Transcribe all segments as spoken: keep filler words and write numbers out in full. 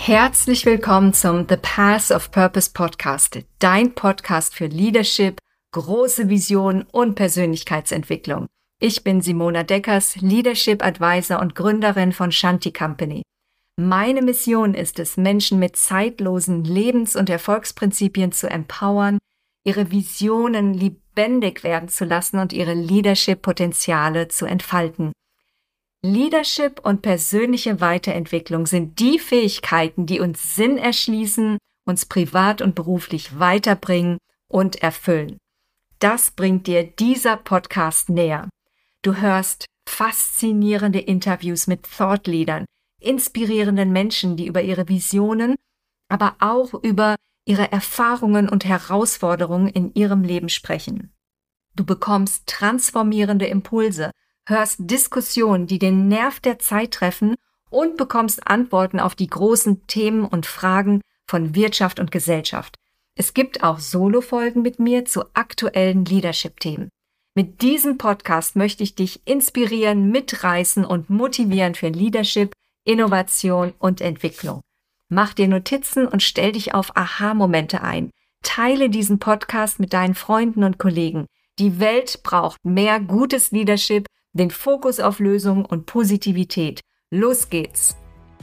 Herzlich willkommen zum The Path of Purpose Podcast, dein Podcast für Leadership, große Visionen und Persönlichkeitsentwicklung. Ich bin Simona Deckers, Leadership Advisor und Gründerin von Shanti Company. Meine Mission ist es, Menschen mit zeitlosen Lebens- und Erfolgsprinzipien zu empowern, ihre Visionen lebendig werden zu lassen und ihre Leadership-Potenziale zu entfalten. Leadership und persönliche Weiterentwicklung sind die Fähigkeiten, die uns Sinn erschließen, uns privat und beruflich weiterbringen und erfüllen. Das bringt dir dieser Podcast näher. Du hörst faszinierende Interviews mit Thought-Leadern, inspirierenden Menschen, die über ihre Visionen, aber auch über ihre Erfahrungen und Herausforderungen in ihrem Leben sprechen. Du bekommst transformierende Impulse, hörst Diskussionen, die den Nerv der Zeit treffen und bekommst Antworten auf die großen Themen und Fragen von Wirtschaft und Gesellschaft. Es gibt auch Solo-Folgen mit mir zu aktuellen Leadership-Themen. Mit diesem Podcast möchte ich dich inspirieren, mitreißen und motivieren für Leadership, Innovation und Entwicklung. Mach dir Notizen und stell dich auf Aha-Momente ein. Teile diesen Podcast mit deinen Freunden und Kollegen. Die Welt braucht mehr gutes Leadership, den Fokus auf Lösungen und Positivität. Los geht's!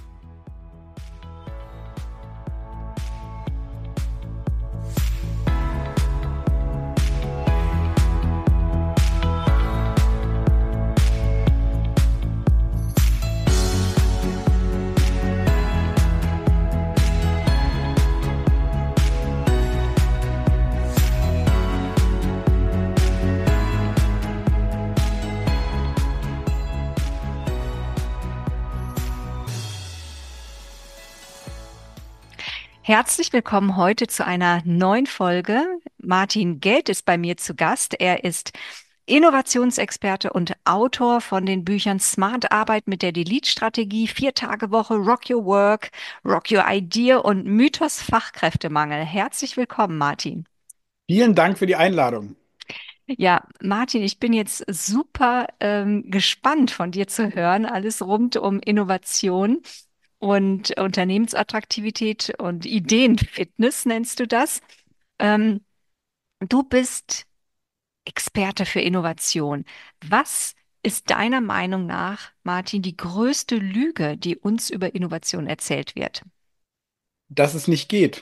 Herzlich willkommen heute zu einer neuen Folge. Martin Geld ist bei mir zu Gast. Er ist Innovationsexperte und Autor von den Büchern Smart Arbeit mit der Delete-Strategie, Vier-Tage-Woche, Rock Your Work, Rock Your Idea und Mythos Fachkräftemangel. Herzlich willkommen, Martin. Vielen Dank für die Einladung. Ja, Martin, ich bin jetzt super ähm, gespannt von dir zu hören. Alles rund um Innovation und Unternehmensattraktivität und Ideenfitness nennst du das. Ähm, Du bist Experte für Innovation. Was ist deiner Meinung nach, Martin, die größte Lüge, die uns über Innovation erzählt wird? Dass es nicht geht.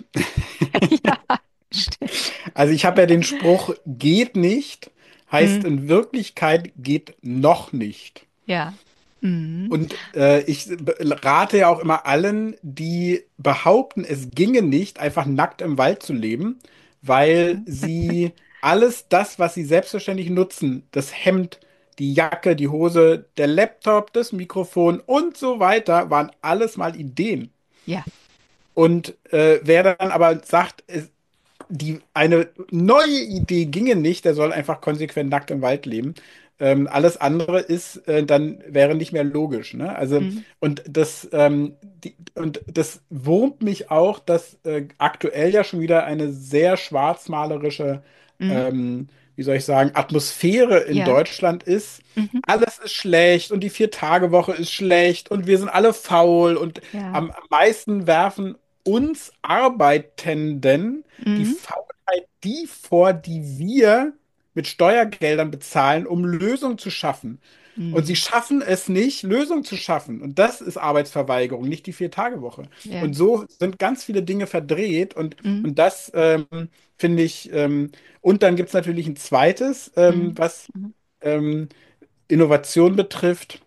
Ja, stimmt. Also ich habe ja den Spruch, geht nicht, heißt Mm, in Wirklichkeit geht noch nicht. ja. Mm, Und äh, ich b- rate ja auch immer allen, die behaupten, es ginge nicht, einfach nackt im Wald zu leben, weil sie alles das, was sie selbstverständlich nutzen, das Hemd, die Jacke, die Hose, der Laptop, das Mikrofon und so weiter, waren alles mal Ideen. ja. Und äh, wer dann aber sagt, es, die, eine neue Idee ginge nicht, der soll einfach konsequent nackt im Wald leben. Ähm, alles andere ist, äh, dann wäre nicht mehr logisch, ne? Also, Mm, und das, ähm, die, und das wurmt mich auch, dass äh, aktuell ja schon wieder eine sehr schwarzmalerische, mm, ähm, wie soll ich sagen, Atmosphäre in ja. Deutschland ist. Mhm, Alles ist schlecht und die Vier-Tage-Woche ist schlecht und wir sind alle faul und ja. am meisten werfen uns Arbeitenden die Mm, Faulheit die vor, die wir mit Steuergeldern bezahlen, um Lösungen zu schaffen. Und sie mm, schaffen es nicht, Lösungen zu schaffen. Und das ist Arbeitsverweigerung, nicht die Vier-Tage-Woche. ja. Und so sind ganz viele Dinge verdreht. Und, Mm, und das ähm, finde ich. Ähm, und dann gibt es natürlich ein zweites, ähm, mm, was mm, ähm, Innovation betrifft.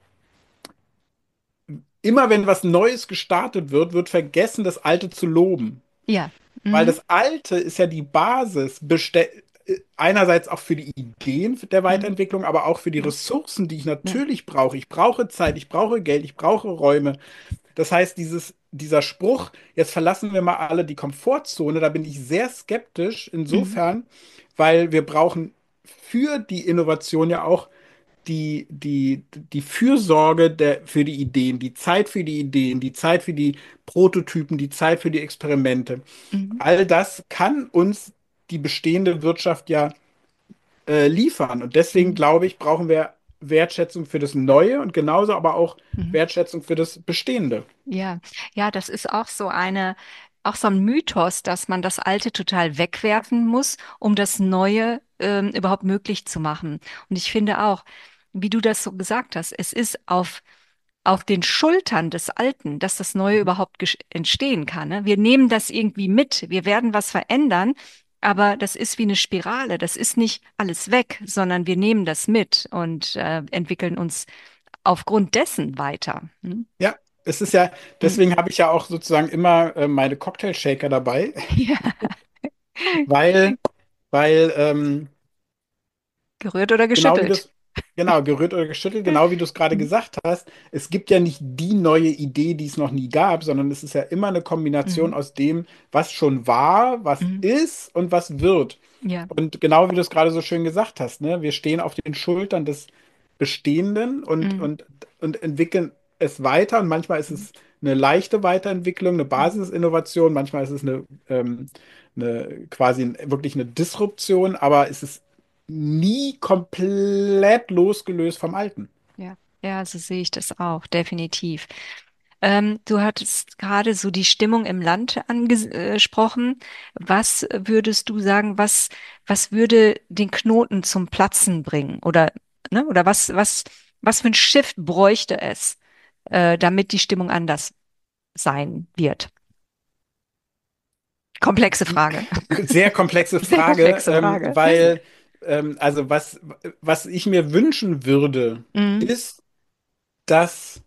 Immer wenn was Neues gestartet wird, wird vergessen, das Alte zu loben. ja. Weil Mm, das Alte ist ja die Basis, beste- einerseits auch für die Ideen der mm, Weiterentwicklung, aber auch für die ja. Ressourcen, die ich Ja. natürlich brauche. Ich brauche Zeit, ich brauche Geld, ich brauche Räume. Das heißt, dieses, dieser Spruch, jetzt verlassen wir mal alle die Komfortzone, da bin ich sehr skeptisch Mm, insofern, weil wir brauchen für die Innovation ja auch die, die, die Fürsorge der, für die Ideen, die Zeit für die Ideen, die Zeit für die Prototypen, die Zeit für die Experimente. mm, All das kann uns die bestehende Wirtschaft ja äh, liefern. Und deswegen mm, glaube ich, brauchen wir Wertschätzung für das Neue und genauso aber auch Mhm. Wertschätzung für das Bestehende. Ja, ja, das ist auch so eine, auch so ein Mythos, dass man das Alte total wegwerfen muss, um das Neue ähm, überhaupt möglich zu machen. Und ich finde auch, wie du das so gesagt hast, es ist auf auf den Schultern des Alten, dass das Neue überhaupt gesch- entstehen kann. Ne? Wir nehmen das irgendwie mit, wir werden was verändern, aber das ist wie eine Spirale. Das ist nicht alles weg, sondern wir nehmen das mit und äh, entwickeln uns aufgrund dessen weiter. Hm? Ja, es ist ja, Hm. deswegen habe ich ja auch sozusagen immer äh, meine Cocktail-Shaker dabei, Ja, weil, weil ähm, gerührt oder genau wie geschüttelt. das, genau, gerührt oder geschüttelt, genau wie du es gerade Hm. gesagt hast, es gibt ja nicht die neue Idee, die es noch nie gab, sondern es ist ja immer eine Kombination Mhm. aus dem, was schon war, was Mhm. ist und was wird. Ja. Und genau wie du es gerade so schön gesagt hast, ne, wir stehen auf den Schultern des Bestehenden und, Mhm. und, und entwickeln es weiter. Und manchmal ist es eine leichte Weiterentwicklung, eine Mhm. Basisinnovation, manchmal ist es eine, ähm, eine quasi wirklich eine Disruption, aber es ist nie komplett losgelöst vom Alten. Ja, ja, so sehe ich das auch, definitiv. Ähm, du hattest gerade so die Stimmung im Land angesprochen. Was würdest du sagen, was, was würde den Knoten zum Platzen bringen? Oder, ne, oder was, was, was für ein Shift bräuchte es, äh, damit die Stimmung anders sein wird? Komplexe Die Frage. sehr komplexe Sehr Frage, komplexe ähm, Frage. weil ähm, also was, was ich mir wünschen würde, Mhm. ist, dass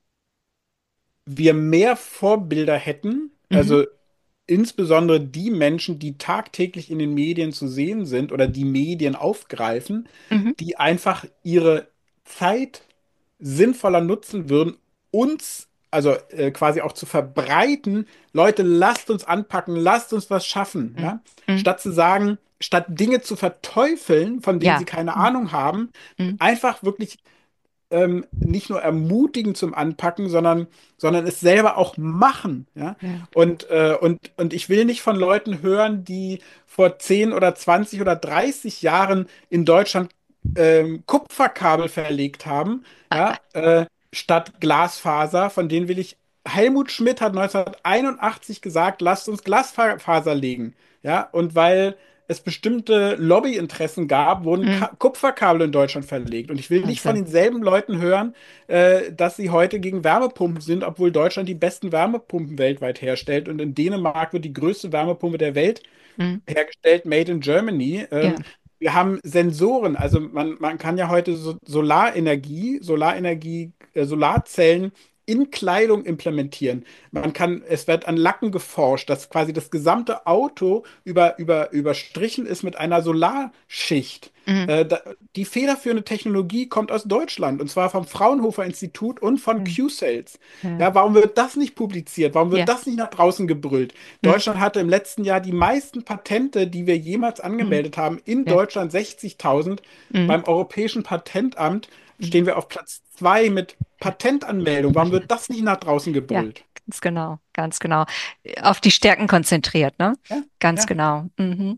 wir mehr Vorbilder hätten, Mhm. also insbesondere die Menschen, die tagtäglich in den Medien zu sehen sind oder die Medien aufgreifen, Mhm. die einfach ihre Zeit sinnvoller nutzen würden, uns, also äh, quasi auch zu verbreiten, Leute, lasst uns anpacken, lasst uns was schaffen, Mhm. ja? Mhm. Statt zu sagen, statt Dinge zu verteufeln, von denen sie Ja. keine Mhm. Ahnung haben, Mhm. einfach wirklich ähm, nicht nur ermutigen zum Anpacken, sondern, sondern es selber auch machen. Ja? Ja. Und, äh, und, und ich will nicht von Leuten hören, die vor zehn oder zwanzig oder dreißig Jahren in Deutschland ähm, Kupferkabel verlegt haben, ja, äh, statt Glasfaser, von denen will ich. Helmut Schmidt hat neunzehnhunderteinundachtzig gesagt, lasst uns Glasfaser legen. Ja, und weil es bestimmte Lobbyinteressen gab, wurden Mhm. Ka Kupferkabel in Deutschland verlegt. Und ich will nicht von Also, denselben Leuten hören, äh, dass sie heute gegen Wärmepumpen sind, obwohl Deutschland die besten Wärmepumpen weltweit herstellt. Und in Dänemark wird die größte Wärmepumpe der Welt mhm. hergestellt, made in Germany. Ja. Ähm, wir haben Sensoren, also man, man kann ja heute so Solarenergie, Solarenergie, äh, Solarzellen in Kleidung implementieren. Man kann, es wird an Lacken geforscht, dass quasi das gesamte Auto über, über, überstrichen ist mit einer Solarschicht. Mhm. Äh, da, die federführende Technologie kommt aus Deutschland und zwar vom Fraunhofer Institut und von Mhm. Q-Sales. Ja. Ja, warum wird das nicht publiziert? Warum wird Ja. das nicht nach draußen gebrüllt? Mhm. Deutschland hatte im letzten Jahr die meisten Patente, die wir jemals Mhm. angemeldet haben. In Ja. Deutschland sechzigtausend. Mhm. Beim Europäischen Patentamt Mhm. stehen wir auf Platz zwei mit Patentanmeldung. Warum wird das nicht nach draußen Ja, gebrüllt? ganz genau, ganz genau. Auf die Stärken konzentriert, ne? Ja, Ganz ja. genau. Mhm.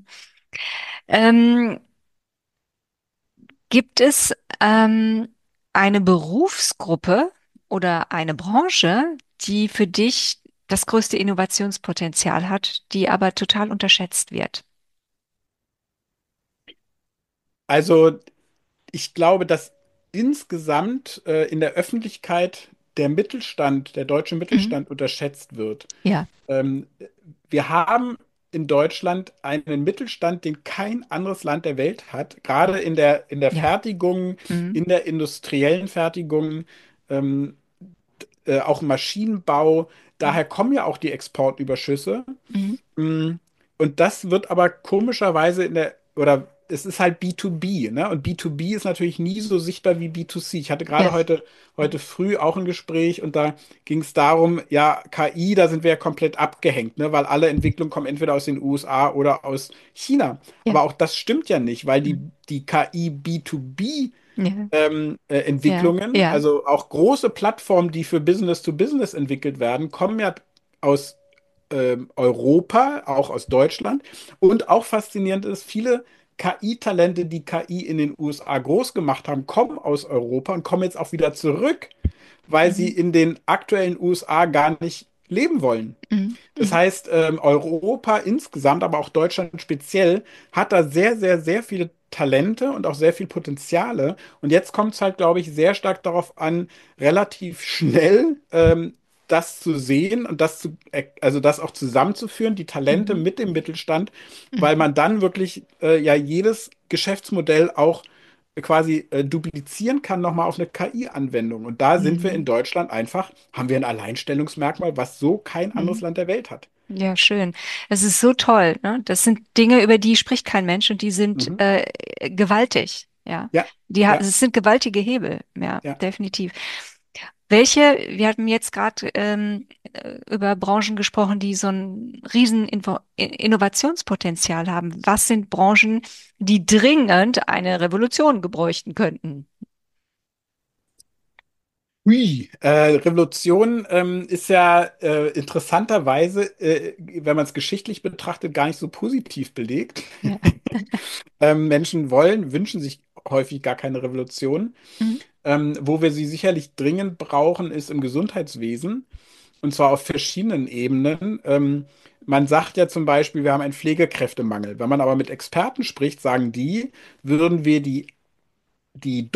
Ähm, gibt es ähm, eine Berufsgruppe oder eine Branche, die für dich das größte Innovationspotenzial hat, die aber total unterschätzt wird? Also ich glaube, dass insgesamt äh, in der Öffentlichkeit der Mittelstand, der deutsche Mhm. Mittelstand unterschätzt wird. Ja, Ähm, Wir haben in Deutschland einen Mittelstand, den kein anderes Land der Welt hat, gerade in der, in der ja. Fertigung, Mhm. in der industriellen Fertigung, ähm, äh, auch im Maschinenbau. Mhm. Daher kommen ja auch die Exportüberschüsse. Mhm. Mm, Und das wird aber komischerweise in der, oder es ist halt B zwei B, ne? Und B zwei B ist natürlich nie so sichtbar wie B zwei C. Ich hatte Ja. gerade heute, Mhm. heute früh auch ein Gespräch und da ging es darum, ja, K I, da sind wir ja komplett abgehängt, ne? Weil alle Entwicklungen kommen entweder aus den U S A oder aus China. Ja. Aber auch das stimmt ja nicht, weil die, Mhm. die K I B zwei B Ja. ähm, äh, Ja. Entwicklungen, Ja. also auch große Plattformen, die für Business to Business entwickelt werden, kommen ja aus ähm, Europa, auch aus Deutschland. Und auch faszinierend ist, viele K I-Talente, die K I in den U S A groß gemacht haben, kommen aus Europa und kommen jetzt auch wieder zurück, weil sie Mhm. in den aktuellen U S A gar nicht leben wollen. Mhm. Das Mhm. heißt, ähm, Europa insgesamt, aber auch Deutschland speziell, hat da sehr, sehr, sehr viele Talente und auch sehr viel Potenziale. Und jetzt kommt es halt, glaube ich, sehr stark darauf an, relativ schnell ähm, das zu sehen und das zu, äh, also das auch zusammenzuführen, die Talente Mhm. mit dem Mittelstand, weil Mhm. man dann wirklich äh, ja jedes Geschäftsmodell auch quasi äh, duplizieren kann nochmal auf eine K I-Anwendung. Und da sind wir in Mhm. Deutschland einfach, haben wir ein Alleinstellungsmerkmal, was so kein anderes Mhm. Land der Welt hat. Ja, schön. Es ist so toll, ne? Das sind Dinge, über die spricht kein Mensch und die sind Mhm. äh, gewaltig, ja. Ja, Die ha ja, es sind gewaltige Hebel, ja, ja. definitiv. Welche, wir hatten jetzt gerade ähm, äh, über Branchen gesprochen, die so ein riesen Info I- Innovationspotenzial haben. Was sind Branchen, die dringend eine Revolution gebräuchten könnten? Hui, äh, Revolution ähm, ist ja äh, interessanterweise, äh, wenn man es geschichtlich betrachtet, gar nicht so positiv belegt. Ja. Ähm, Menschen wollen, wünschen sich häufig gar keine Revolution. Mhm. Ähm, wo wir sie sicherlich dringend brauchen, ist im Gesundheitswesen. Und zwar auf verschiedenen Ebenen. Ähm, man sagt ja zum Beispiel, wir haben einen Pflegekräftemangel. Wenn man aber mit Experten spricht, sagen die, würden wir die, die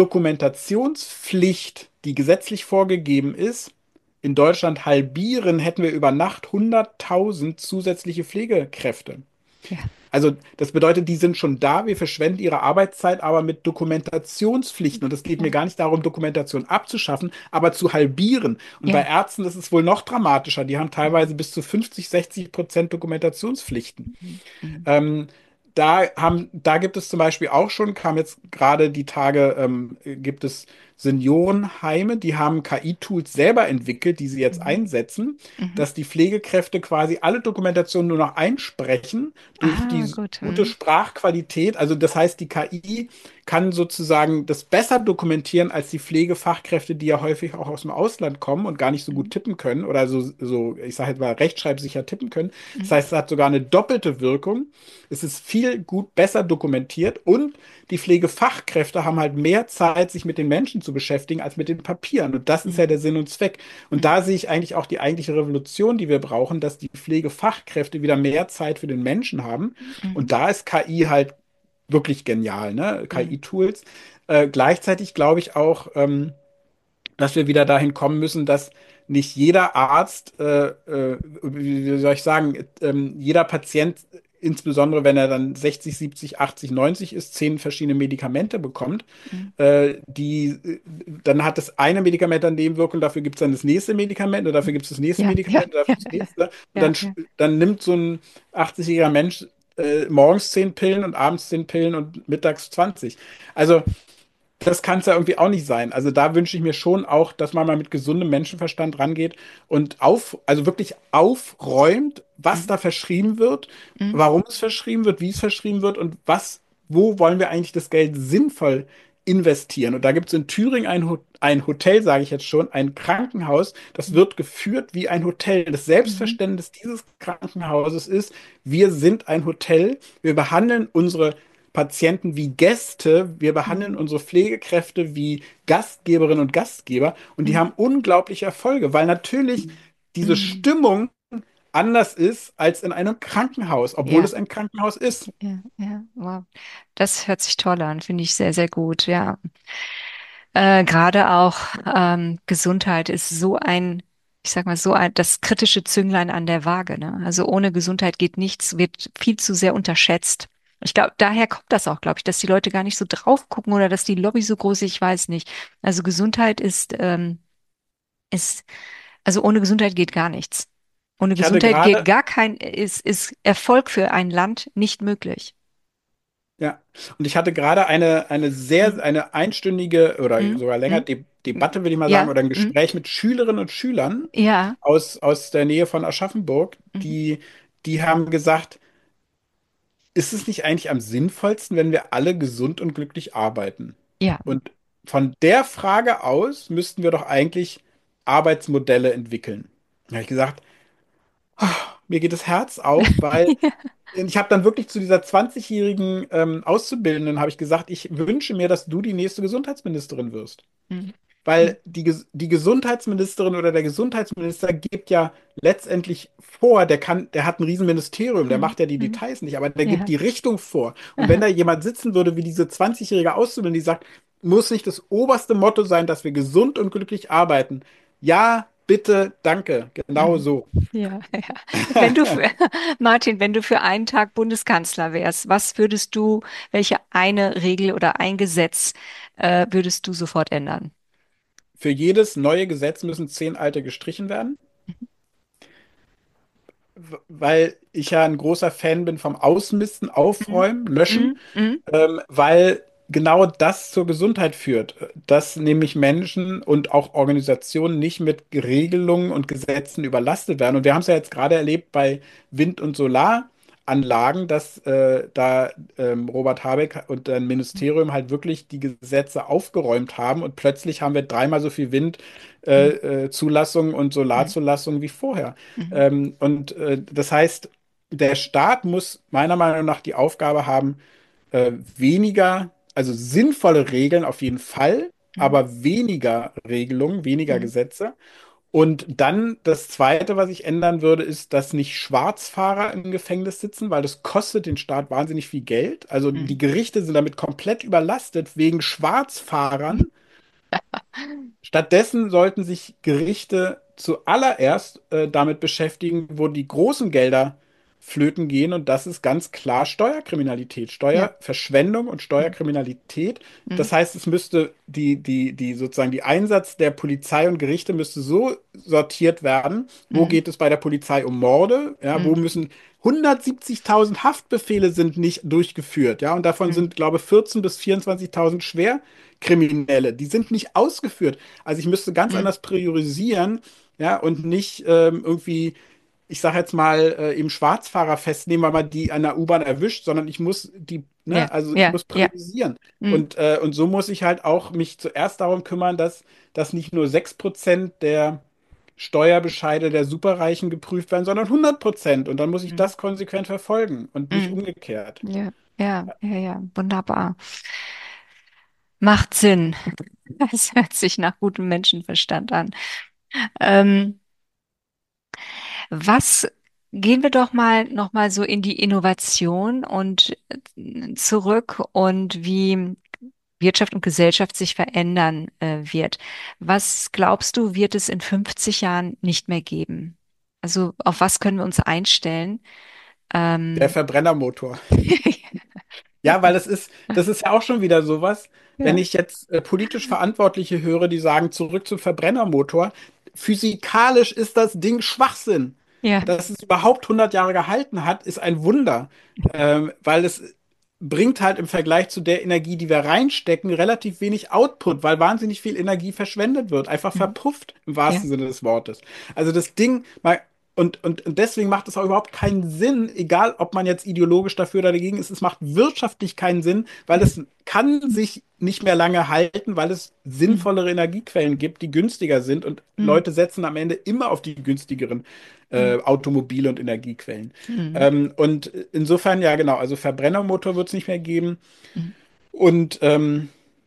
Dokumentationspflicht, die gesetzlich vorgegeben ist, in Deutschland halbieren, hätten wir über Nacht hunderttausend zusätzliche Pflegekräfte. Ja, Also das bedeutet, die sind schon da, wir verschwenden ihre Arbeitszeit aber mit Dokumentationspflichten. Und es geht mir ja, gar nicht darum, Dokumentation abzuschaffen, aber zu halbieren. Und bei ja. Ärzten ist es wohl noch dramatischer. Die haben Mhm. teilweise bis zu fünfzig, sechzig Prozent Dokumentationspflichten. Mhm. Mhm. Ähm, da haben, da gibt es zum Beispiel auch schon, kam jetzt gerade die Tage, ähm, gibt es Seniorenheime, die haben K I-Tools selber entwickelt, die sie jetzt Mhm. einsetzen, Mhm. dass die Pflegekräfte quasi alle Dokumentationen nur noch einsprechen durch Ah, die gut. gute Mhm. Sprachqualität. Also das heißt, die K I kann sozusagen das besser dokumentieren als die Pflegefachkräfte, die ja häufig auch aus dem Ausland kommen und gar nicht so gut Mhm. tippen können oder so, so ich sage jetzt mal, rechtschreibsicher tippen können. Das Mhm. heißt, es hat sogar eine doppelte Wirkung. Es ist viel gut besser dokumentiert und die Pflegefachkräfte haben halt mehr Zeit, sich mit den Menschen zu beschäftigen, als mit den Papieren. Und das ist ja der Mhm. Sinn und Zweck. Und Mhm. da sehe ich eigentlich auch die eigentliche Revolution, die wir brauchen, dass die Pflegefachkräfte wieder mehr Zeit für den Menschen haben. Und Mhm. da ist K I halt wirklich genial, ne? Mhm. K I-Tools. Äh, gleichzeitig glaube ich auch, ähm, dass wir wieder dahin kommen müssen, dass nicht jeder Arzt, äh, äh, wie soll ich sagen, ähm, jeder Patient, insbesondere wenn er dann sechzig, siebzig, achtzig, neunzig ist, zehn verschiedene Medikamente bekommt. Mhm. Äh, die, äh, dann hat das eine Medikament dann Nebenwirkungen, dafür gibt es dann das nächste Medikament und dafür gibt es das nächste Ja, ja, Medikament und dafür ja, das nächste. Und ja, dann, ja. dann nimmt so ein achtzig-jähriger Mensch äh, morgens zehn Pillen und abends zehn Pillen und mittags zwanzig. Also das kann es ja irgendwie auch nicht sein. Also da wünsche ich mir schon auch, dass man mal mit gesundem Menschenverstand rangeht und auf, also wirklich aufräumt, was Mhm. da verschrieben wird, Mhm. warum es verschrieben wird, wie es verschrieben wird und was, wo wollen wir eigentlich das Geld sinnvoll investieren. Und da gibt es in Thüringen ein, Ho ein Hotel, sage ich jetzt schon, ein Krankenhaus, das Mhm. wird geführt wie ein Hotel. Das Mhm. Selbstverständnis dieses Krankenhauses ist, wir sind ein Hotel, wir behandeln unsere Patienten wie Gäste. Wir behandeln Mhm. unsere Pflegekräfte wie Gastgeberinnen und Gastgeber und die Mhm. haben unglaubliche Erfolge, weil natürlich diese Mhm. Stimmung anders ist als in einem Krankenhaus, obwohl Ja, es ein Krankenhaus ist. ja, ja, wow. Das hört sich toll an, finde ich sehr, sehr gut, ja. Äh, gerade auch ähm, Gesundheit ist so ein, ich sag mal, so ein, das kritische Zünglein an der Waage, ne? Also ohne Gesundheit geht nichts, wird viel zu sehr unterschätzt. Ich glaube, daher kommt das auch, glaube ich, dass die Leute gar nicht so drauf gucken oder dass die Lobby so groß ist, ich weiß nicht. Also Gesundheit ist, ähm, ist, also ohne Gesundheit geht gar nichts. Ohne Ich hatte Gesundheit geht gerade, gar kein, ist, ist Erfolg für ein Land nicht möglich. ja, und ich hatte gerade eine, eine sehr, Mhm. eine einstündige oder Mhm. sogar länger Mhm. De Debatte, will ich mal sagen, Ja, oder ein mhm. Gespräch mit Schülerinnen und Schülern Ja, aus, aus der Nähe von Aschaffenburg, mhm. die, die haben gesagt, ist es nicht eigentlich am sinnvollsten, wenn wir alle gesund und glücklich arbeiten? Ja. Und von der Frage aus müssten wir doch eigentlich Arbeitsmodelle entwickeln. Da habe ich gesagt, Mir geht das Herz auf, weil ich habe dann wirklich zu dieser zwanzigjährigen ähm, Auszubildenden habe ich gesagt, ich wünsche mir, dass du die nächste Gesundheitsministerin wirst. Mhm. Weil die, Ges- die Gesundheitsministerin oder der Gesundheitsminister gibt ja letztendlich vor, der kann, der hat ein Riesenministerium, der Mhm. macht ja die Mhm. Details nicht, aber der gibt Ja. die Richtung vor. Und wenn Aha. da jemand sitzen würde, wie diese zwanzigjährige Auszubildende, die sagt, muss nicht das oberste Motto sein, dass wir gesund und glücklich arbeiten. Ja, bitte, danke. Genau Mhm. so. Ja, ja. Wenn du für, Martin, wenn du für einen Tag Bundeskanzler wärst, was würdest du, welche eine Regel oder ein Gesetz äh, würdest du sofort ändern? Für jedes neue Gesetz müssen zehn alte gestrichen werden, w- weil ich ja ein großer Fan bin vom Ausmisten, Mhm. Aufräumen, Löschen. Mhm. Mhm. Ähm, weil genau das zur Gesundheit führt, dass nämlich Menschen und auch Organisationen nicht mit Regelungen und Gesetzen überlastet werden. Und wir haben es ja jetzt gerade erlebt bei Wind- und Solaranlagen, dass äh, da ähm, Robert Habeck und ein Ministerium halt wirklich die Gesetze aufgeräumt haben und plötzlich haben wir dreimal so viel Wind. Mhm. Äh, äh, Zulassung und Mhm. Solarzulassung wie vorher. Mhm. Ähm, und äh, das heißt, der Staat muss meiner Meinung nach die Aufgabe haben, äh, weniger, also sinnvolle Regeln auf jeden Fall, Mhm. aber weniger Regelungen, weniger Mhm. Gesetze. Und dann das Zweite, was ich ändern würde, ist, dass nicht Schwarzfahrer im Gefängnis sitzen, weil das kostet den Staat wahnsinnig viel Geld. Also die Mhm. Gerichte sind damit komplett überlastet wegen Schwarzfahrern. Stattdessen sollten sich Gerichte zuallererst äh, damit beschäftigen, wo die großen Gelder flöten gehen. Und das ist ganz klar Steuerkriminalität, Ja. Steuerverschwendung und Mhm. Steuerkriminalität. Mhm. Das heißt, es müsste die, die, die sozusagen die Einsatz der Polizei und Gerichte müsste so sortiert werden. Wo Mhm. geht es bei der Polizei um Morde? Ja, wo Mhm. müssen hundertsiebzigtausend Haftbefehle sind nicht durchgeführt, ja, und davon Mhm. sind, glaube ich, vierzehntausend bis vierundzwanzigtausend Schwerkriminelle. Die sind nicht ausgeführt. Also ich müsste ganz Mhm. anders priorisieren, ja, und nicht ähm, irgendwie, ich sage jetzt mal, äh, eben Schwarzfahrer festnehmen, weil man die an der U-Bahn erwischt, sondern ich muss die, Ja. ne, also ich Ja. muss Ja. priorisieren. Mhm. Und, äh, und so muss ich halt auch mich zuerst darum kümmern, dass, dass nicht nur sechs Prozent der Steuerbescheide der Superreichen geprüft werden, sondern hundert Prozent. Und dann muss ich Mhm. das konsequent verfolgen und nicht Mhm. umgekehrt. Ja. Ja. Ja. Ja. Wunderbar. Macht Sinn. Das hört sich nach gutem Menschenverstand an. Ähm, was gehen wir doch mal noch mal so in die Innovation und äh, zurück und wie Wirtschaft und Gesellschaft sich verändern äh, wird. Was glaubst du, wird es in fünfzig Jahren nicht mehr geben? Also auf was können wir uns einstellen? Der Ähm, Verbrennermotor. Ja, weil das ist, das ist ja auch schon wieder sowas, wenn ja, ich jetzt äh, politisch Verantwortliche höre, die sagen, zurück zum Verbrennermotor. Physikalisch ist das Ding Schwachsinn. ja, Dass es überhaupt hundert Jahre gehalten hat, ist ein Wunder, ähm, weil es bringt halt im Vergleich zu der Energie, die wir reinstecken, relativ wenig Output, weil wahnsinnig viel Energie verschwendet wird, einfach mhm, verpufft im ja, wahrsten Sinne des Wortes. Also das Ding, mal und, und, und deswegen macht es auch überhaupt keinen Sinn, egal ob man jetzt ideologisch dafür oder dagegen ist, es macht wirtschaftlich keinen Sinn, weil es kann sich nicht mehr lange halten, weil es mhm, sinnvollere Energiequellen gibt, die günstiger sind und mhm, Leute setzen am Ende immer auf die günstigeren mhm, äh, Automobile und Energiequellen. mhm, Ähm, und insofern, ja genau, also Verbrennermotor wird es nicht mehr geben. mhm, Und ähm,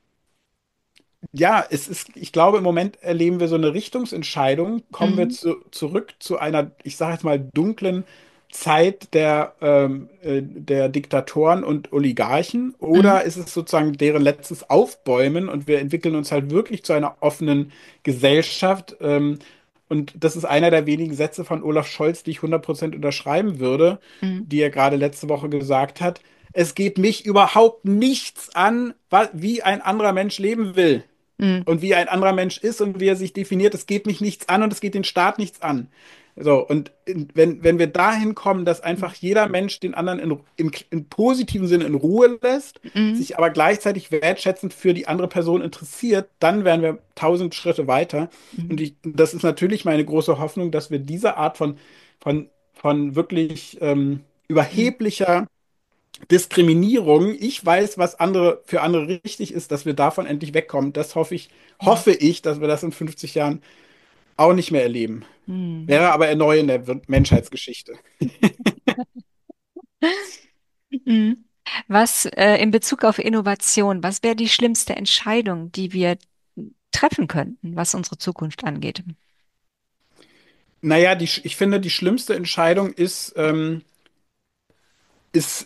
ja, es ist, ich glaube, im Moment erleben wir so eine Richtungsentscheidung. Kommen wir mhm, zu, zurück zu einer, ich sage jetzt mal, dunklen Zeit der, ähm, äh, der Diktatoren und Oligarchen? mhm, Oder ist es sozusagen deren letztes Aufbäumen und wir entwickeln uns halt wirklich zu einer offenen Gesellschaft? Ähm, und das ist einer der wenigen Sätze von Olaf Scholz, die ich hundert Prozent unterschreiben würde, mhm, die er gerade letzte Woche gesagt hat. Es geht mich überhaupt nichts an, wa- wie ein anderer Mensch leben will mhm, und wie ein anderer Mensch ist und wie er sich definiert. Es geht mich nichts an und es geht den Staat nichts an. So, und in, wenn, wenn wir dahin kommen, dass einfach jeder Mensch den anderen in, im, im positiven Sinne in Ruhe lässt, mhm, sich aber gleichzeitig wertschätzend für die andere Person interessiert, dann wären wir tausend Schritte weiter. Und mhm, ich, das ist natürlich meine große Hoffnung, dass wir diese Art von, von, von wirklich ähm, mhm, überheblicher Diskriminierung, ich weiß, was andere für andere richtig ist, dass wir davon endlich wegkommen. Das hoffe ich, mhm, hoffe ich, dass wir das in fünfzig Jahren auch nicht mehr erleben. Hm. Wäre aber neu in der Menschheitsgeschichte. Mhm. Was äh, in Bezug auf Innovation, was wäre die schlimmste Entscheidung, die wir treffen könnten, was unsere Zukunft angeht? Naja, die, ich finde, die schlimmste Entscheidung ist, ähm, ist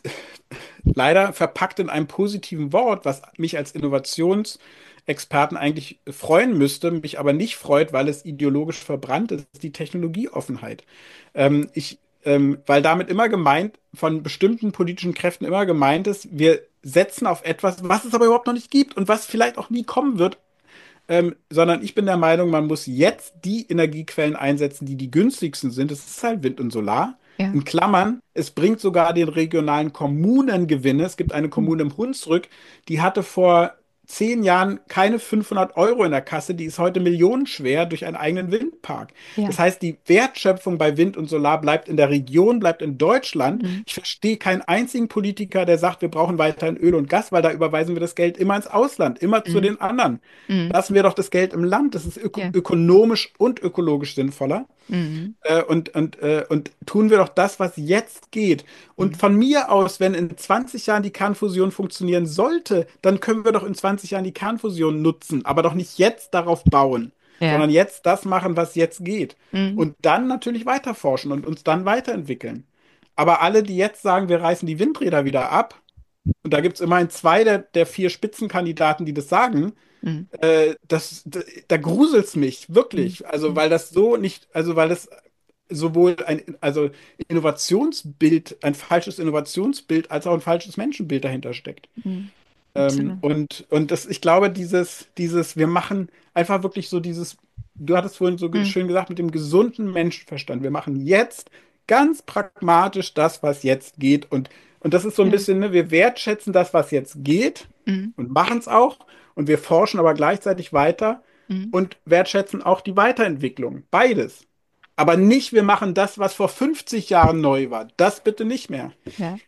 leider verpackt in einem positiven Wort, was mich als Innovationsexperten eigentlich freuen müsste, mich aber nicht freut, weil es ideologisch verbrannt ist, die Technologieoffenheit. Ähm, ich, ähm, weil damit immer gemeint, von bestimmten politischen Kräften immer gemeint ist, wir setzen auf etwas, was es aber überhaupt noch nicht gibt und was vielleicht auch nie kommen wird, ähm, sondern ich bin der Meinung, man muss jetzt die Energiequellen einsetzen, die die günstigsten sind. Das ist halt Wind und Solar. Ja. In Klammern, es bringt sogar den regionalen Kommunen Gewinne. Es gibt eine Hm. Kommune im Hunsrück, die hatte vor zehn Jahren keine fünfhundert Euro in der Kasse, die ist heute millionenschwer durch einen eigenen Windpark. Ja. Das heißt, die Wertschöpfung bei Wind und Solar bleibt in der Region, bleibt in Deutschland. Mhm. Ich verstehe keinen einzigen Politiker, der sagt, wir brauchen weiterhin Öl und Gas, weil da überweisen wir das Geld immer ins Ausland, immer zu Mhm. den anderen. Mhm. Lassen wir doch das Geld im Land. Das ist öko Ja. ökonomisch und ökologisch sinnvoller. Mhm. Äh, und, und, äh, und tun wir doch das, was jetzt geht. Und Mhm. von mir aus, wenn in zwanzig Jahren die Kernfusion funktionieren sollte, dann können wir doch in zwanzig Jahren die Kernfusion nutzen, aber doch nicht jetzt darauf bauen, Ja. sondern jetzt das machen, was jetzt geht. Mhm. Und dann natürlich weiter forschen und uns dann weiterentwickeln. Aber alle, die jetzt sagen, wir reißen die Windräder wieder ab, und da gibt es immerhin zwei der, der vier Spitzenkandidaten, die das sagen, Mhm. äh, das, da, da gruselt's mich, Mhm. wirklich. Also, Mhm. weil das so nicht, also, weil das sowohl ein, also Innovationsbild, ein falsches Innovationsbild, als auch ein falsches Menschenbild dahinter steckt. Mhm. Ähm, Absolut. und, und das, ich glaube, dieses, dieses, wir machen einfach wirklich so dieses, du hattest vorhin so ge- Mhm. schön gesagt, mit dem gesunden Menschenverstand. Wir machen jetzt ganz pragmatisch das, was jetzt geht. Und, und das ist so ein Ja. bisschen, ne, wir wertschätzen das, was jetzt geht Mhm. und machen es auch. Und wir forschen aber gleichzeitig weiter Mhm. und wertschätzen auch die Weiterentwicklung. Beides. Aber nicht, wir machen das, was vor fünfzig Jahren neu war. Das bitte nicht mehr. Ja.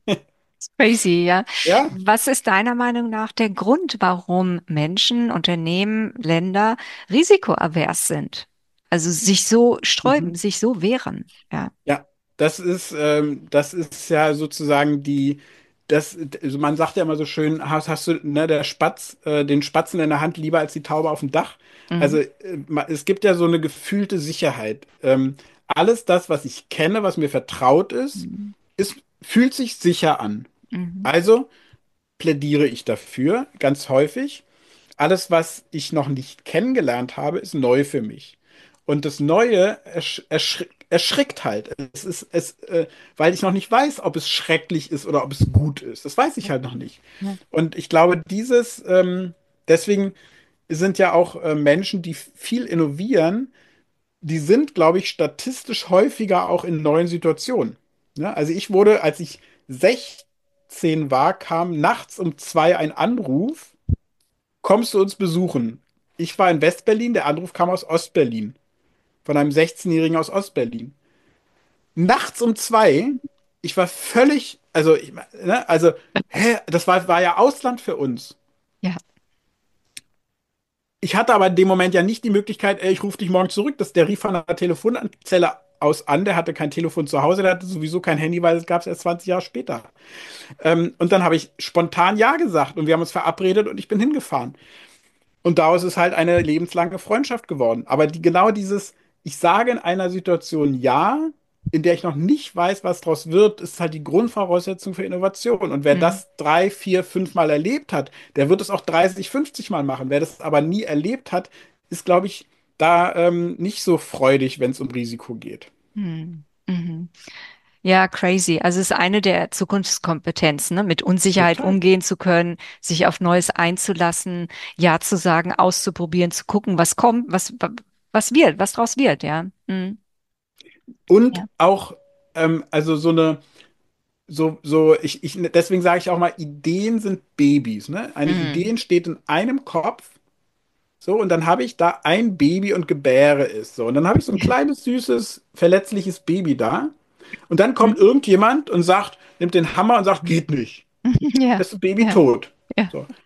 Crazy, ja. Ja? Was ist deiner Meinung nach der Grund, warum Menschen, Unternehmen, Länder risikoavers sind? Also sich so Mhm. sträuben, sich so wehren. Ja. Ja, das ist, ähm, das ist ja sozusagen die, das, also man sagt ja immer so schön, hast, hast du, ne, der Spatz, äh, den Spatzen in der Hand lieber als die Taube auf dem Dach. Also Mhm. äh, ma- es gibt ja so eine gefühlte Sicherheit. Ähm, alles das, was ich kenne, was mir vertraut ist, Mhm. ist, fühlt sich sicher an. Mhm. Also plädiere ich dafür, ganz häufig. Alles, was ich noch nicht kennengelernt habe, ist neu für mich. Und das Neue ersch erschr erschrickt halt. Es ist, es, äh, weil ich noch nicht weiß, ob es schrecklich ist oder ob es gut ist. Das weiß ich Ja. halt noch nicht. Ja. Und ich glaube, dieses, ähm, deswegen sind ja auch äh, Menschen, die viel innovieren, die sind, glaube ich, statistisch häufiger auch in neuen Situationen. Ja, also ich wurde, als ich sechzehn war, kam nachts um zwei ein Anruf, kommst du uns besuchen? Ich war in Westberlin, der Anruf kam aus Ostberlin, von einem sechzehn-Jährigen aus Ostberlin. Nachts um zwei, ich war völlig, also, ich, ne, also, hä, das war, war ja Ausland für uns. Ja. Ich hatte aber in dem Moment ja nicht die Möglichkeit, ey, ich rufe dich morgen zurück. Das, der rief von der Telefonzelle aus an, der hatte kein Telefon zu Hause, der hatte sowieso kein Handy, weil es gab es erst zwanzig Jahre später. Ähm, und dann habe ich spontan Ja gesagt und wir haben uns verabredet und ich bin hingefahren. Und daraus ist halt eine lebenslange Freundschaft geworden. Aber die, genau dieses, ich sage in einer Situation ja, in der ich noch nicht weiß, was daraus wird, ist halt die Grundvoraussetzung für Innovation. Und wer Mhm. das drei, vier, fünf Mal erlebt hat, der wird es auch dreißig, fünfzig Mal machen. Wer das aber nie erlebt hat, ist, glaube ich, da ähm, nicht so freudig, wenn es um Risiko geht. Mhm. Mhm. Ja, crazy. Also es ist eine der Zukunftskompetenzen, ne? Mit Unsicherheit Total. umgehen zu können, sich auf Neues einzulassen, Ja zu sagen, auszuprobieren, zu gucken, was kommt, was, wa- was wird, was draus wird, ja. Mhm. Und Ja. auch, ähm, also so eine, so, so, ich, ich, deswegen sage ich auch mal, Ideen sind Babys, ne? Eine Idee Mhm. entsteht in einem Kopf. So, und dann habe ich da ein Baby und gebäre es. So, und dann habe ich so ein kleines, süßes, verletzliches Baby da. Und dann Mhm. kommt irgendjemand und sagt, nimmt den Hammer und sagt, geht nicht. Ja, Das ist Baby ja, tot. ja. So.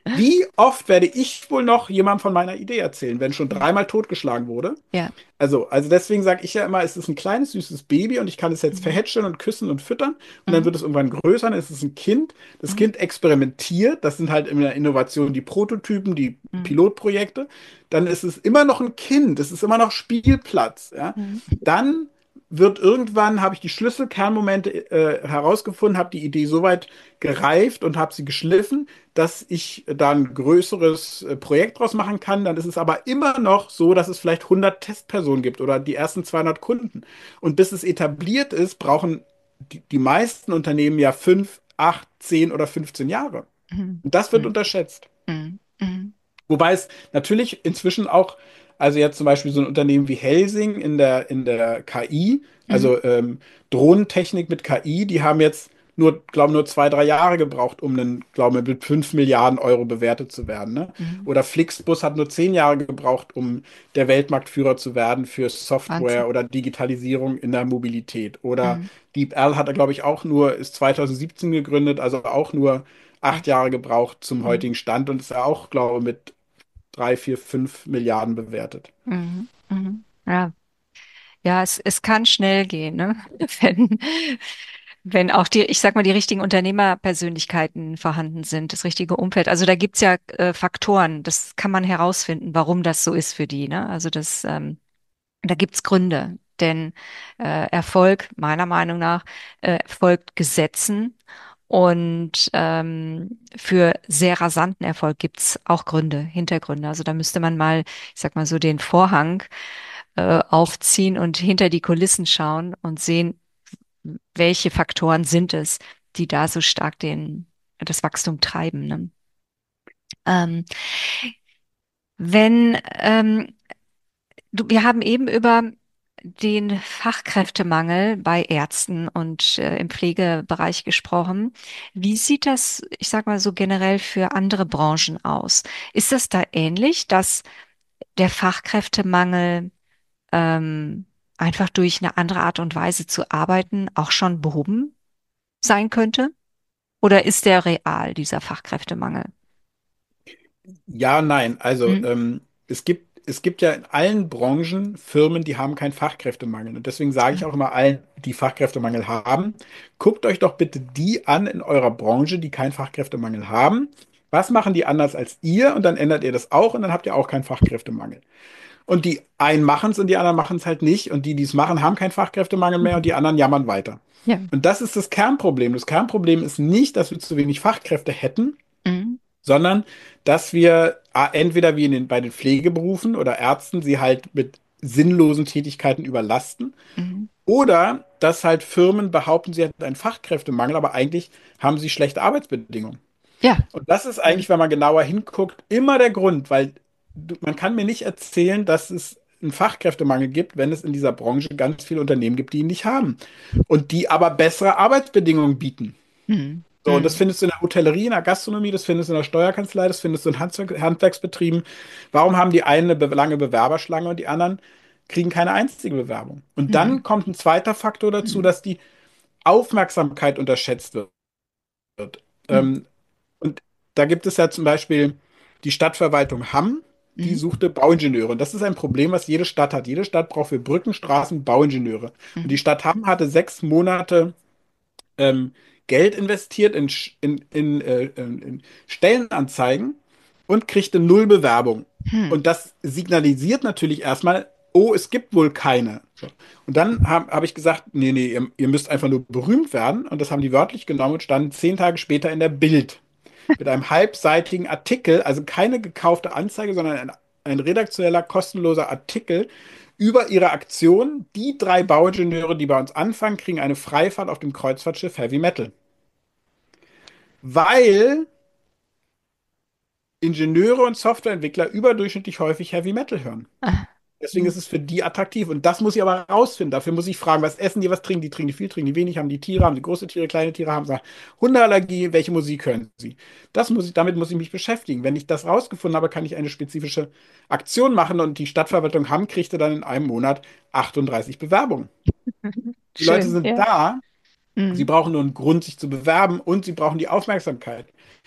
Wie oft werde ich wohl noch jemandem von meiner Idee erzählen, wenn schon dreimal totgeschlagen wurde? Ja. Also, also deswegen sage ich ja immer, es ist ein kleines, süßes Baby und ich kann es jetzt Mhm. verhätscheln und küssen und füttern und dann Mhm. wird es irgendwann größer, dann ist es ein Kind. Das Mhm. Kind experimentiert, das sind halt in der Innovation die Prototypen, die Mhm. Pilotprojekte. Dann ist es immer noch ein Kind, es ist immer noch Spielplatz. Ja? Mhm. Dann wird irgendwann, habe ich die Schlüsselkernmomente äh, herausgefunden, habe die Idee soweit gereift und habe sie geschliffen, dass ich da ein größeres äh, Projekt draus machen kann. Dann ist es aber immer noch so, dass es vielleicht hundert Testpersonen gibt oder die ersten zweihundert Kunden. Und bis es etabliert ist, brauchen die, die meisten Unternehmen ja fünf, acht, zehn oder fünfzehn Jahre. Mhm. Und das wird Mhm. unterschätzt. Mhm. Mhm. Wobei es natürlich inzwischen auch, also jetzt zum Beispiel so ein Unternehmen wie Helsing in der, in der K I, Mhm. also ähm, Drohnentechnik mit K I, die haben jetzt nur, glaube nur zwei, drei Jahre gebraucht, um einen, glaube mit fünf Milliarden Euro bewertet zu werden. Ne? Mhm. Oder Flixbus hat nur zehn Jahre gebraucht, um der Weltmarktführer zu werden für Wahnsinn. Software oder Digitalisierung in der Mobilität. Oder Mhm. DeepL hat er, glaube ich, auch nur, ist zwanzig siebzehn gegründet, also auch nur acht Echt? Jahre gebraucht zum Mhm. heutigen Stand und ist ja auch, glaube ich, mit drei, vier, fünf Milliarden bewertet. Mhm. Mhm. Ja, ja, es, es kann schnell gehen, ne? Wenn, wenn auch die, ich sag mal, die richtigen Unternehmerpersönlichkeiten vorhanden sind, das richtige Umfeld. Also da gibt's ja äh, Faktoren, das kann man herausfinden, warum das so ist für die, ne? Also das, ähm, da gibt's Gründe. Denn äh, Erfolg, meiner Meinung nach, äh, folgt Gesetzen. Und ähm, für sehr rasanten Erfolg gibt's auch Gründe, Hintergründe. Also da müsste man mal, ich sag mal so, den Vorhang äh, aufziehen und hinter die Kulissen schauen und sehen, welche Faktoren sind es, die da so stark den, das Wachstum treiben, ne? Ähm, wenn ähm, du, wir haben eben über den Fachkräftemangel bei Ärzten und äh, im Pflegebereich gesprochen. Wie sieht das, ich sag mal so generell für andere Branchen aus? Ist das da ähnlich, dass der Fachkräftemangel ähm, einfach durch eine andere Art und Weise zu arbeiten auch schon behoben sein könnte? Oder ist der real, dieser Fachkräftemangel? Ja, nein. Also Mhm. ähm, es gibt, es gibt ja in allen Branchen Firmen, die haben keinen Fachkräftemangel. Und deswegen sage ich auch immer allen, die Fachkräftemangel haben, guckt euch doch bitte die an in eurer Branche, die keinen Fachkräftemangel haben. Was machen die anders als ihr? Und dann ändert ihr das auch und dann habt ihr auch keinen Fachkräftemangel. Und die einen machen es und die anderen machen es halt nicht. Und die, die es machen, haben keinen Fachkräftemangel mehr und Mhm. die anderen jammern weiter. Ja. Und das ist das Kernproblem. Das Kernproblem ist nicht, dass wir zu wenig Fachkräfte hätten, Mhm. sondern dass wir äh, entweder wie in den, bei den Pflegeberufen oder Ärzten sie halt mit sinnlosen Tätigkeiten überlasten Mhm. oder dass halt Firmen behaupten, sie hätten einen Fachkräftemangel, aber eigentlich haben sie schlechte Arbeitsbedingungen. Ja. Und das ist Mhm. eigentlich, wenn man genauer hinguckt, immer der Grund, weil du, man kann mir nicht erzählen, dass es einen Fachkräftemangel gibt, wenn es in dieser Branche ganz viele Unternehmen gibt, die ihn nicht haben und die aber bessere Arbeitsbedingungen bieten. Mhm. So, und das Mhm. findest du in der Hotellerie, in der Gastronomie, das findest du in der Steuerkanzlei, das findest du in Handwerk Handwerksbetrieben. Warum haben die einen eine be lange Bewerberschlange und die anderen kriegen keine einzige Bewerbung? Und dann Mhm. kommt ein zweiter Faktor dazu, Mhm. dass die Aufmerksamkeit unterschätzt wird. Mhm. Ähm, und da gibt es ja zum Beispiel die Stadtverwaltung Hamm, die Mhm. suchte Bauingenieure. Und das ist ein Problem, was jede Stadt hat. Jede Stadt braucht für Brücken, Straßen Bauingenieure. Und die Mhm. Stadt Hamm hatte sechs Monate ähm, Geld investiert in, Sch- in, in, äh, in, in Stellenanzeigen und kriegte null Bewerbung. Mhm. Und das signalisiert natürlich erstmal, oh, es gibt wohl keine. So. Und dann habe hab ich gesagt, nee, nee, ihr, ihr müsst einfach nur berühmt werden. Und das haben die wörtlich genommen und standen zehn Tage später in der Bild mit einem halbseitigen Artikel, also keine gekaufte Anzeige, sondern ein, ein redaktioneller, kostenloser Artikel über ihre Aktion. Die drei Bauingenieure, die bei uns anfangen, kriegen eine Freifahrt auf dem Kreuzfahrtschiff Heavy Metal. Weil Ingenieure und Softwareentwickler überdurchschnittlich häufig Heavy Metal hören. Ah. Deswegen ist Mhm. es für die attraktiv. Und das muss ich aber rausfinden. Dafür muss ich fragen, was essen die, was trinken die? Trinken die viel, trinken die wenig? Haben die Tiere? Haben die große Tiere, kleine Tiere? Haben sie Hundeallergie? Welche Musik hören sie? Das muss ich, damit muss ich mich beschäftigen. Wenn ich das rausgefunden habe, kann ich eine spezifische Aktion machen und die Stadtverwaltung Hamm kriegte dann in einem Monat achtunddreißig Bewerbungen. Die Leute Schön, sind ja. da, sie Mhm. brauchen nur einen Grund, sich zu bewerben und sie brauchen die Aufmerksamkeit.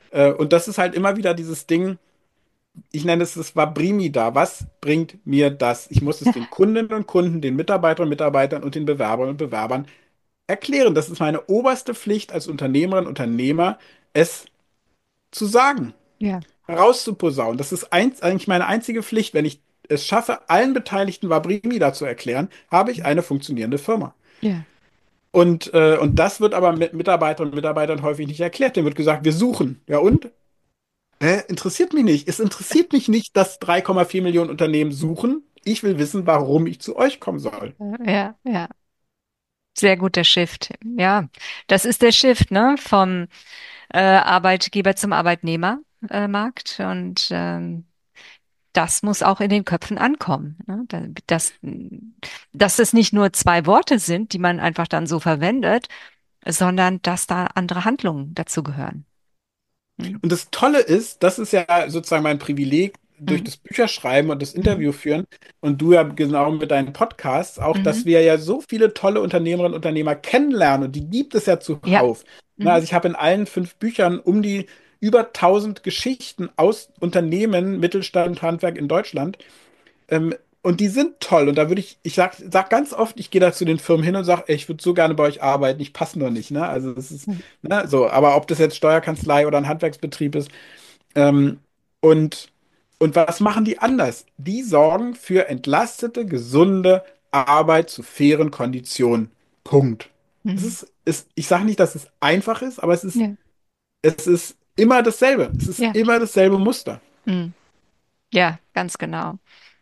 Äh, und das ist halt immer wieder dieses Ding, ich nenne es das Wabrimi da. Was bringt mir das? Ich muss es den Kundinnen und Kunden, den Mitarbeiterinnen und Mitarbeitern und den Bewerbern und Bewerbern erklären. Das ist meine oberste Pflicht als Unternehmerin, Unternehmer, es zu sagen, Ja, herauszuposaunen. Das ist eins, eigentlich meine einzige Pflicht. Wenn ich es schaffe, allen Beteiligten Wabrimi da zu erklären, habe ich eine funktionierende Firma. ja. Und, äh, und das wird aber mit Mitarbeiterinnen und Mitarbeitern häufig nicht erklärt. Dem wird gesagt, wir suchen. Ja und? Hä? Interessiert mich nicht. Es interessiert mich nicht, dass drei Komma vier Millionen Unternehmen suchen. Ich will wissen, warum ich zu euch kommen soll. Ja, ja. Sehr guter Shift. Ja, das ist der Shift, ne? Vom äh, Arbeitgeber zum Arbeitnehmermarkt. Äh, Markt. Und ähm, das muss auch in den Köpfen ankommen. Ne? Da- Dass, dass es nicht nur zwei Worte sind, die man einfach dann so verwendet, sondern dass da andere Handlungen dazu gehören. Hm? Und das Tolle ist, das ist ja sozusagen mein Privileg durch Hm? das Bücherschreiben und das Hm? Interview führen und du ja genau mit deinen Podcasts, auch, dass Mhm. wir ja so viele tolle Unternehmerinnen und Unternehmer kennenlernen und die gibt es ja Ja. zuhauf. Na, Mhm. also ich habe in allen fünf Büchern um die über tausend Geschichten aus Unternehmen, Mittelstand, Handwerk in Deutschland. Ähm, und die sind toll. Und da würde ich, ich sag, sag ganz oft, ich gehe da zu den Firmen hin und sage, ey, ich würde so gerne bei euch arbeiten, ich passe nur nicht, ne? Also das ist, Mhm. ne, so, aber ob das jetzt Steuerkanzlei oder ein Handwerksbetrieb ist, ähm, und, und was machen die anders? Die sorgen für entlastete, gesunde Arbeit zu fairen Konditionen. Punkt. Es Mhm. ist, ist, ich sage nicht, dass es einfach ist, aber es ist, Ja. es ist immer dasselbe. Es ist Ja. immer dasselbe Muster. Mhm. Ja, ganz genau.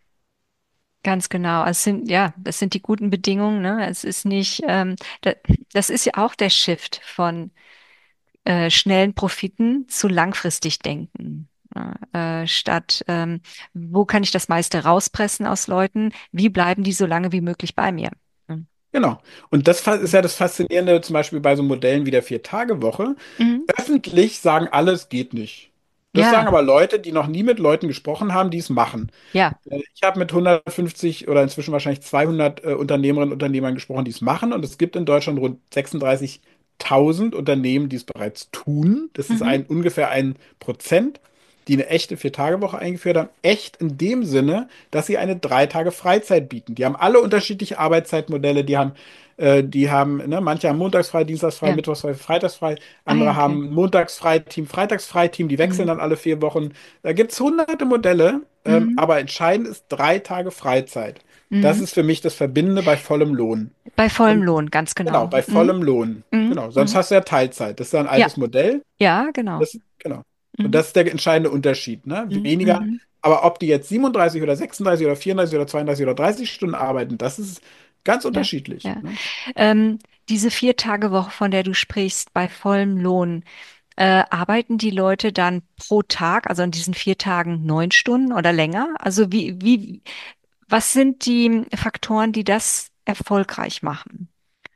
Ganz genau. Es sind, ja, das sind die guten Bedingungen, ne? Es ist nicht, ähm, da, das ist ja auch der Shift von äh, schnellen Profiten zu langfristig denken. Ja, Äh, statt, ähm, wo kann ich das meiste rauspressen aus Leuten? Wie bleiben die so lange wie möglich bei mir? Mhm. Genau. Und das fa- ist ja das Faszinierende, zum Beispiel bei so Modellen wie der Vier-Tage-Woche. Mhm. Öffentlich sagen alle, es geht nicht. Das sagen Ja, aber Leute, die noch nie mit Leuten gesprochen haben, die es machen. ja. Äh, Ich habe mit hundertfünfzig oder inzwischen wahrscheinlich zweihundert äh, Unternehmerinnen und Unternehmern gesprochen, die es machen. Und es gibt in Deutschland rund sechsunddreißigtausend Unternehmen, die es bereits tun. Das ist Mhm. ein, ungefähr ein Prozent, die eine echte Vier-Tage-Woche eingeführt haben. Echt in dem Sinne, dass sie eine drei Tage Freizeit bieten. Die haben alle unterschiedliche Arbeitszeitmodelle. Die haben, äh, die haben, ne, manche haben montags frei, dienstags frei, Ja. mittwochs frei, freitags frei. Ah ja, Andere okay. haben montags frei, Team, freitags frei, Team. Die wechseln Mhm. dann alle vier Wochen. Da gibt es hunderte Modelle. Ähm, Mhm. aber entscheidend ist drei Tage Freizeit. Das Mhm. ist für mich das Verbindende bei vollem Lohn. Bei vollem Und Lohn, ganz genau, genau. bei Mhm. vollem Lohn. Mhm. Genau, sonst Mhm. hast du ja Teilzeit. Das ist ja ein Ja, altes Modell. ja, genau. Das, genau. Und Mhm. das ist der entscheidende Unterschied. Ne? Mhm. Weniger, Mhm. aber ob die jetzt siebenunddreißig oder sechsunddreißig oder vierunddreißig oder zweiunddreißig oder dreißig Stunden arbeiten, das ist ganz Ja, unterschiedlich. ja. Ne? Ähm, diese Vier-Tage-Woche, von der du sprichst, bei vollem Lohn, äh, arbeiten die Leute dann pro Tag, also an diesen vier Tagen neun Stunden oder länger? Also wie, wie, was sind die Faktoren, die das erfolgreich machen?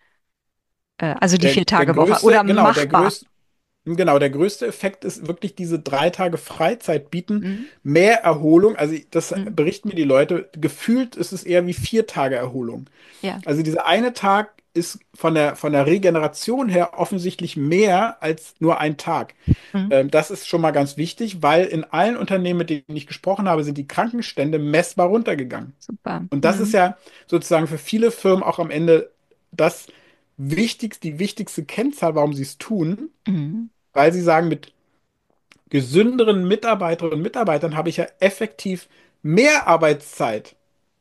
Äh, also die Der, der Vier-Tage-Woche größte, oder genau, der machbar? größte, Genau, der größte Effekt ist wirklich diese drei Tage Freizeit bieten, Mhm. mehr Erholung. Also das Mhm. berichten mir die Leute. Gefühlt ist es eher wie vier Tage Erholung. Ja. Also dieser eine Tag ist von der, von der Regeneration her offensichtlich mehr als nur ein Tag. Mhm. Ähm, das ist schon mal ganz wichtig, weil in allen Unternehmen, mit denen ich gesprochen habe, sind die Krankenstände messbar runtergegangen. Super. Und das ist Mhm. ja sozusagen für viele Firmen auch am Ende das wichtigste, die wichtigste Kennzahl, warum sie es tun, Mhm. weil sie sagen, mit gesünderen Mitarbeiterinnen und Mitarbeitern habe ich ja effektiv mehr Arbeitszeit.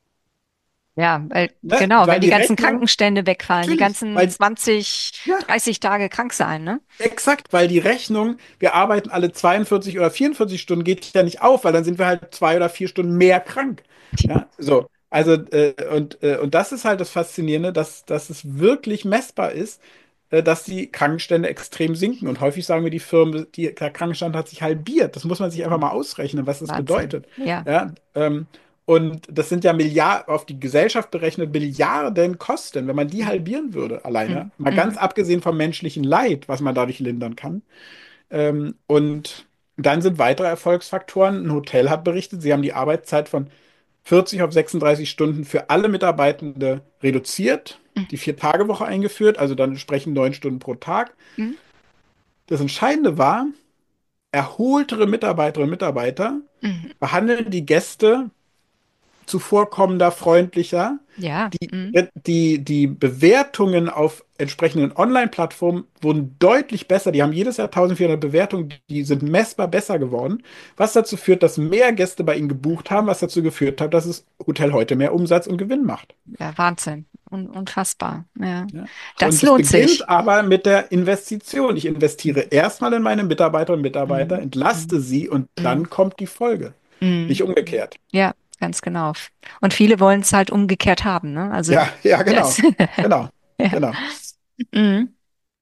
Ja, weil, Ne? genau, wenn Weil die die ganzen Rechnung, Krankenstände wegfallen, die natürlich, ganzen weil, zwanzig, ja, dreißig Tage krank sein, ne? exakt, weil die Rechnung, wir arbeiten alle zweiundvierzig oder vierundvierzig Stunden, geht ja nicht auf, weil dann sind wir halt zwei oder vier Stunden mehr krank. Ja, so. Also, äh, und, äh, und das ist halt das Faszinierende, dass, dass es wirklich messbar ist, äh, dass die Krankenstände extrem sinken. Und häufig sagen wir die Firmen, die, der Krankenstand hat sich halbiert. Das muss man sich einfach mal ausrechnen, was das Wahnsinn. bedeutet. Ja. Ja, ähm, und das sind ja Milliarden, auf die Gesellschaft berechnet Milliarden Kosten, wenn man die Mhm. halbieren würde alleine. Mhm. Mal ganz Mhm. abgesehen vom menschlichen Leid, was man dadurch lindern kann. Ähm, und dann sind weitere Erfolgsfaktoren. Ein Hotel hat berichtet, sie haben die Arbeitszeit von vierzig auf sechsunddreißig Stunden für alle Mitarbeitende reduziert, Mhm. die Vier-Tage-Woche eingeführt, also dann entsprechend neun Stunden pro Tag. Mhm. Das Entscheidende war, erholtere Mitarbeiterinnen und Mitarbeiter Mhm. behandeln die Gäste zuvorkommender, freundlicher. Ja. Die, Mhm. die, die Bewertungen auf entsprechenden Online-Plattformen wurden deutlich besser. Die haben jedes Jahr eintausendvierhundert Bewertungen, die sind messbar besser geworden, was dazu führt, dass mehr Gäste bei ihnen gebucht haben, was dazu geführt hat, dass das Hotel heute mehr Umsatz und Gewinn macht. Ja, Wahnsinn. Un unfassbar. Ja. Ja. So, Das und es lohnt beginnt sich. aber mit der Investition. Ich investiere Mhm. erstmal in meine Mitarbeiterinnen und Mitarbeiter, Mhm. entlaste sie und Mhm. dann kommt die Folge. Mhm. Nicht umgekehrt. Ja, ganz genau. Und viele wollen es halt umgekehrt haben, ne? Also Ja, ja, genau. das. Genau. Ja. Genau. Mhm.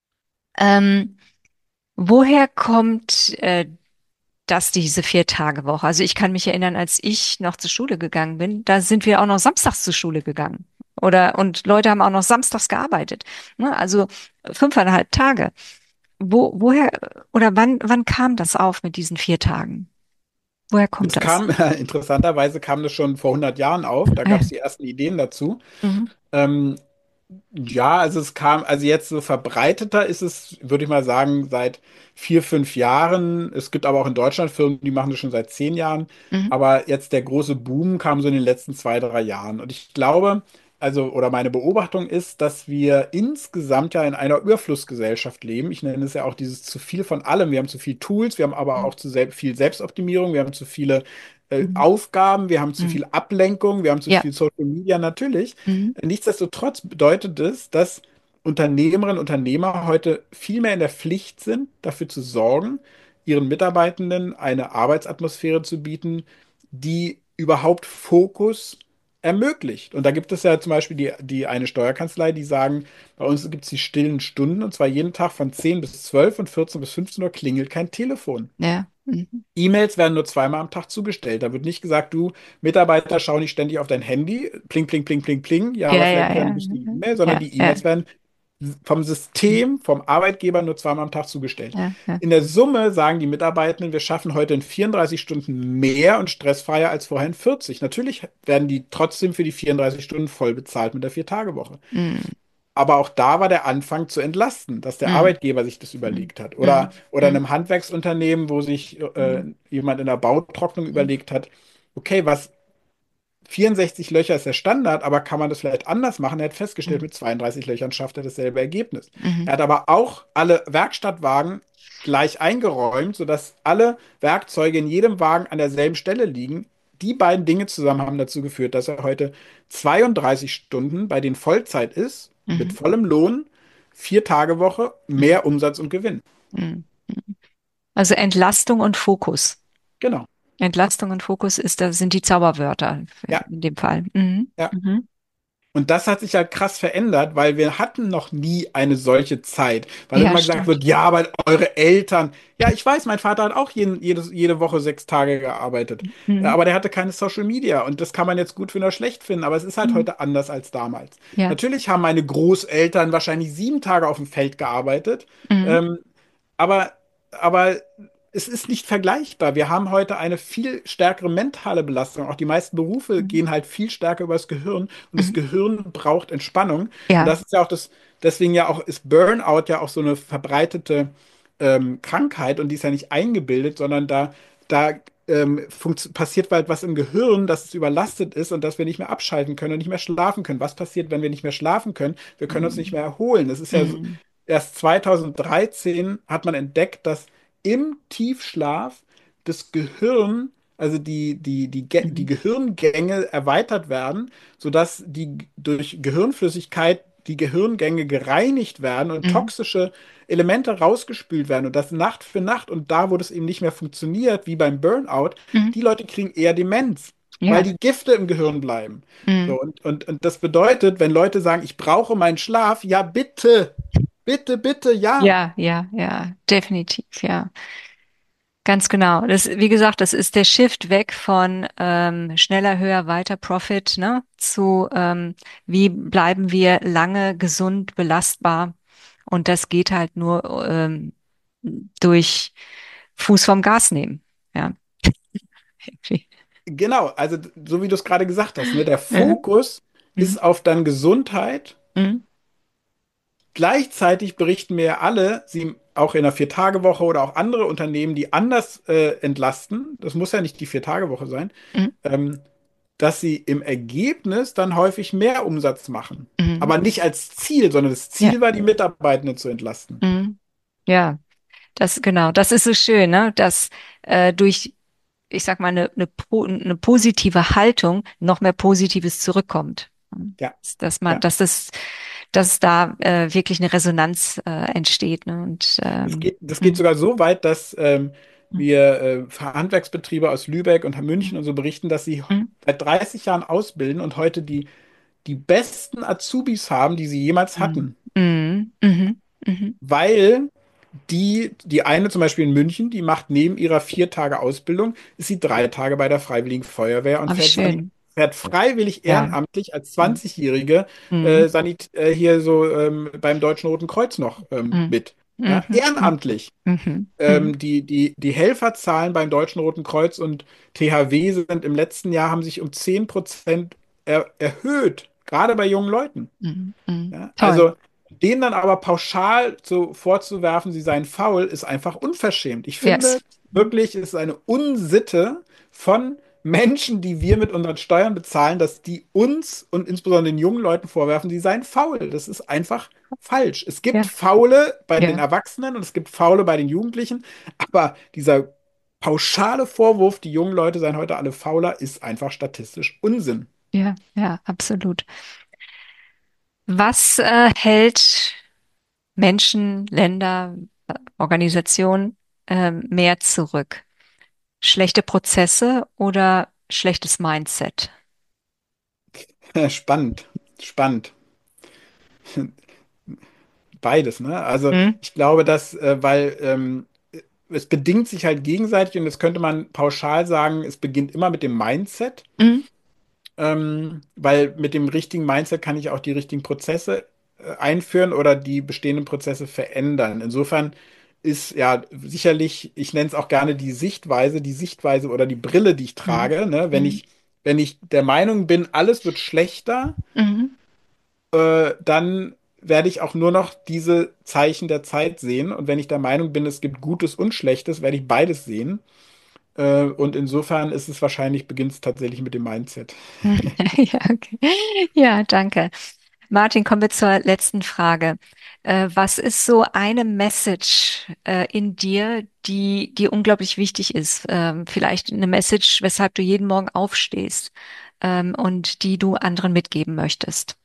Ähm, woher kommt äh, das, diese Vier-Tage-Woche? Also ich kann mich erinnern, als ich noch zur Schule gegangen bin, da sind wir auch noch samstags zur Schule gegangen. Oder und Leute haben auch noch samstags gearbeitet. Ne? Also fünfeinhalb Tage. Wo, woher oder wann, wann kam das auf mit diesen vier Tagen? Woher kommt Das das? kam, interessanterweise kam das schon vor hundert Jahren auf. Da gab es Äh, die ersten Ideen dazu. mhm, Ähm, ja, also es kam, also jetzt so verbreiteter ist es, würde ich mal sagen, seit vier, fünf Jahren. Es gibt aber auch in Deutschland Firmen, die machen das schon seit zehn Jahren. mhm, Aber jetzt der große Boom kam so in den letzten zwei, drei Jahren. Und ich glaube, also, oder meine Beobachtung ist, dass wir insgesamt ja in einer Überflussgesellschaft leben. Ich nenne es ja auch dieses zu viel von allem. Wir haben zu viel Tools, wir haben aber auch zu sel viel Selbstoptimierung, wir haben zu viele äh, mhm, Aufgaben, wir haben zu mhm. viel Ablenkung, wir haben zu Ja. viel Social Media, natürlich. Mhm, Nichtsdestotrotz bedeutet es, dass Unternehmerinnen und Unternehmer heute viel mehr in der Pflicht sind, dafür zu sorgen, ihren Mitarbeitenden eine Arbeitsatmosphäre zu bieten, die überhaupt Fokus ermöglicht. Und da gibt es ja zum Beispiel die, die eine Steuerkanzlei, die sagen, bei uns gibt es die stillen Stunden und zwar jeden Tag von zehn bis zwölf und vierzehn bis fünfzehn Uhr klingelt kein Telefon. ja. Mhm. E-Mails werden nur zweimal am Tag zugestellt. Da wird nicht gesagt, du Mitarbeiter, schau nicht ständig auf dein Handy, pling, pling, pling, pling, pling. Ja, Ja, aber vielleicht ja, wieder ja. eine wichtige E-Mail, sondern Ja, die ja. E-Mails werden vom System, vom Arbeitgeber nur zweimal am Tag zugestellt. Ja, ja. In der Summe sagen die Mitarbeitenden, wir schaffen heute in vierunddreißig Stunden mehr und stressfreier als vorher in vierzig. Natürlich werden die trotzdem für die vierunddreißig Stunden voll bezahlt mit der Vier-Tage-Woche. Mhm. Aber auch da war der Anfang zu entlasten, dass der Mhm. Arbeitgeber sich das Mhm. überlegt hat. Oder, Mhm. oder in Mhm. einem Handwerksunternehmen, wo sich äh, Mhm. jemand in der Bautrocknung Mhm. überlegt hat, okay, was vierundsechzig Löcher ist der Standard, aber kann man das vielleicht anders machen? Er hat festgestellt, Mhm. mit zweiunddreißig Löchern schafft er dasselbe Ergebnis. Mhm. Er hat aber auch alle Werkstattwagen gleich eingeräumt, sodass alle Werkzeuge in jedem Wagen an derselben Stelle liegen. Die beiden Dinge zusammen haben dazu geführt, dass er heute zweiunddreißig Stunden bei den Vollzeit ist, mit Mhm. vollem Lohn, vier Tage Woche, Mhm. mehr Umsatz und Gewinn. Mhm. Also Entlastung und Fokus. Genau. Entlastung und Fokus ist, das sind die Zauberwörter Ja, in dem Fall. Mhm. ja. Mhm. Und das hat sich halt krass verändert, weil wir hatten noch nie eine solche Zeit. Weil Ja, immer gesagt stimmt. wird, ja, aber eure Eltern. Ja, ich weiß, mein Vater hat auch jeden, jedes, jede Woche sechs Tage gearbeitet. Ja, Mhm. aber der hatte keine Social Media. Und das kann man jetzt gut finden oder schlecht finden. Aber es ist halt Mhm. heute anders als damals. Ja. Natürlich haben meine Großeltern wahrscheinlich sieben Tage auf dem Feld gearbeitet. Mhm. Ähm, aber, aber es ist nicht vergleichbar. Wir haben heute eine viel stärkere mentale Belastung. Auch die meisten Berufe Mhm. gehen halt viel stärker über das Gehirn und das Mhm. Gehirn braucht Entspannung. Und Ja. das ist ja auch das, deswegen ja auch ist Burnout ja auch so eine verbreitete ähm, Krankheit und die ist ja nicht eingebildet, sondern da, da ähm, funkt- passiert bald was im Gehirn, dass es überlastet ist und dass wir nicht mehr abschalten können und nicht mehr schlafen können. Was passiert, wenn wir nicht mehr schlafen können? Wir können uns nicht Mhm. mehr erholen. Das ist ja so, Mhm. erst zweitausenddreizehn hat man entdeckt, dass im Tiefschlaf das Gehirn, also die, die, die, Gä- die Mhm. Gehirngänge erweitert werden, sodass die durch Gehirnflüssigkeit die Gehirngänge gereinigt werden und Mhm. toxische Elemente rausgespült werden und das Nacht für Nacht und da, wo das eben nicht mehr funktioniert, wie beim Burnout, Mhm. die Leute kriegen eher Demenz, weil Ja. die Gifte im Gehirn bleiben. Mhm. So, und, und, und das bedeutet, wenn Leute sagen, ich brauche meinen Schlaf, ja bitte, bitte, bitte, ja. Ja, ja, ja, definitiv, ja. Ganz genau. Das, wie gesagt, das ist der Shift weg von ähm, schneller, höher, weiter Profit, ne, zu ähm, wie bleiben wir lange gesund, belastbar. Und das geht halt nur ähm, durch Fuß vom Gas nehmen. Ja, irgendwie. Genau, also so wie du es gerade gesagt hast, ne, der Ja. Fokus Mhm. ist auf dann Gesundheit, Mhm. gleichzeitig berichten mir alle, sie auch in der Vier-Tage-Woche oder auch andere Unternehmen, die anders äh, entlasten, das muss ja nicht die Vier-Tage-Woche sein, Mhm. ähm, dass sie im Ergebnis dann häufig mehr Umsatz machen. Mhm. Aber nicht als Ziel, sondern das Ja. Ziel war, die Mitarbeitenden zu entlasten. Mhm. Ja, das genau, das ist so schön, ne? Dass äh, durch, ich sag mal, eine, eine, po- eine positive Haltung noch mehr Positives zurückkommt. Ja, Dass man, ja. dass das, dass da äh, wirklich eine Resonanz äh, entsteht, ne? Und Das ähm, geht, das geht mm, sogar so weit, dass ähm, mm, wir äh, Handwerksbetriebe aus Lübeck und München und so berichten, dass sie mm, seit dreißig Jahren ausbilden und heute die, die besten Azubis haben, die sie jemals mm, hatten. mm, mhm, mhm. Weil die, die eine zum Beispiel in München, die macht neben ihrer vier Tage Ausbildung, ist sie drei Tage bei der Freiwilligen Feuerwehr und Aber fährt, sani- schön. fährt freiwillig Ja. ehrenamtlich als Mm, zwanzig-Jährige mm, äh, sanit äh, hier so ähm, beim Deutschen Roten Kreuz noch ähm, mm, mit. Ja, mhm, mm, ehrenamtlich. mhm, mhm, Ähm, die, die, die Helferzahlen beim Deutschen Roten Kreuz und T H W sind im letzten Jahr haben sich um zehn Prozent er, erhöht, gerade bei jungen Leuten. mm, mm. Ja, Toll. also denen dann aber pauschal so vorzuwerfen, sie seien faul, ist einfach unverschämt. Ich finde Yes. wirklich, es ist eine Unsitte von Menschen, die wir mit unseren Steuern bezahlen, dass die uns und insbesondere den jungen Leuten vorwerfen, sie seien faul. Das ist einfach falsch. Es gibt Ja, Faule bei den ja, Erwachsenen und es gibt Faule bei den Jugendlichen, aber dieser pauschale Vorwurf, die jungen Leute seien heute alle fauler, ist einfach statistisch Unsinn. ja, ja, absolut. Was äh, hält Menschen, Länder, äh, Organisationen ähm, mehr zurück? Schlechte Prozesse oder schlechtes Mindset? Spannend, spannend. Beides, ne? Also Hm? ich glaube, dass, äh, weil ähm, es bedingt sich halt gegenseitig und das könnte man pauschal sagen, es beginnt immer mit dem Mindset, Hm? ähm, weil mit dem richtigen Mindset kann ich auch die richtigen Prozesse äh, einführen oder die bestehenden Prozesse verändern. Insofern ist ja sicherlich, ich nenne es auch gerne die Sichtweise, die Sichtweise oder die Brille, die ich Hm? trage, ne? Wenn Hm? ich, wenn ich der Meinung bin, alles wird schlechter, Mhm. äh, dann werde ich auch nur noch diese Zeichen der Zeit sehen. Und wenn ich der Meinung bin, es gibt Gutes und Schlechtes, werde ich beides sehen. Äh, und insofern ist es wahrscheinlich, beginnt es tatsächlich mit dem Mindset. Ja, okay. Ja, danke. Martin, kommen wir zur letzten Frage. Äh, was ist so eine Message äh, in dir, die dir unglaublich wichtig ist? Ähm, vielleicht eine Message, weshalb du jeden Morgen aufstehst, ähm, und die du anderen mitgeben möchtest.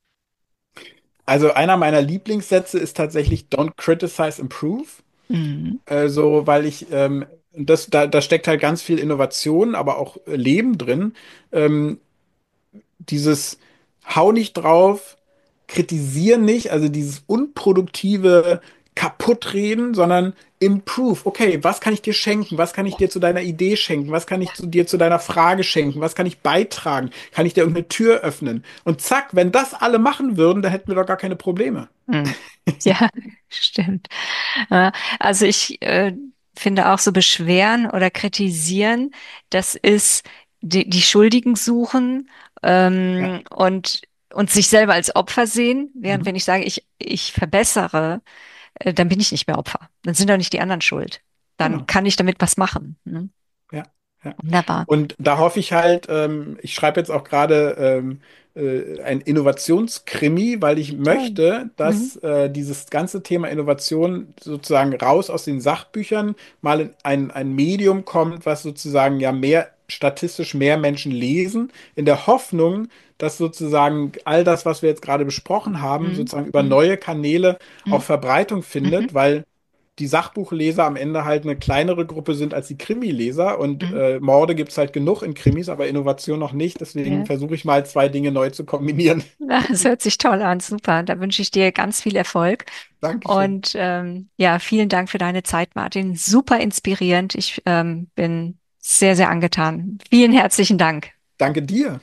Also einer meiner Lieblingssätze ist tatsächlich Don't criticize, improve. Mhm. Also, weil ich, ähm, das, da, da steckt halt ganz viel Innovation, aber auch äh, Leben drin. Ähm, dieses Hau nicht drauf, kritisieren nicht, also dieses unproduktive Kaputtreden, sondern improve. Okay, was kann ich dir schenken? Was kann ich dir zu deiner Idee schenken? Was kann ich zu dir zu deiner Frage schenken? Was kann ich beitragen? Kann ich dir irgendeine Tür öffnen? Und zack, wenn das alle machen würden, dann hätten wir doch gar keine Probleme. Mhm. Ja, stimmt. Ja, also ich äh, finde auch so beschweren oder kritisieren, das ist die, die Schuldigen suchen Ja. ähm, und, und sich selber als Opfer sehen, während Mhm. wenn ich sage, ich, ich verbessere, äh, dann bin ich nicht mehr Opfer. Dann sind doch nicht die anderen schuld. Dann Genau. kann ich damit was machen. Ne? Ja, ja. Wunderbar. Und da hoffe ich halt, ähm, ich schreibe jetzt auch gerade ähm, äh, ein Innovationskrimi, weil ich Toll. möchte, Mhm. dass äh, dieses ganze Thema Innovation sozusagen raus aus den Sachbüchern mal in ein, ein Medium kommt, was sozusagen ja mehr statistisch mehr Menschen lesen, in der Hoffnung, dass sozusagen all das, was wir jetzt gerade besprochen haben, Mhm. sozusagen über Mhm. neue Kanäle auch Mhm. Verbreitung Mhm. findet, weil die Sachbuchleser am Ende halt eine kleinere Gruppe sind als die Krimileser und Mhm. äh, Morde gibt es halt genug in Krimis, aber Innovation noch nicht. Deswegen Ja. versuche ich mal zwei Dinge neu zu kombinieren. Ja, das hört sich toll an, super. Da wünsche ich dir ganz viel Erfolg. Dankeschön. Und ähm, ja, vielen Dank für deine Zeit, Martin. Super inspirierend. Ich ähm, bin sehr, sehr angetan. Vielen herzlichen Dank. Danke dir.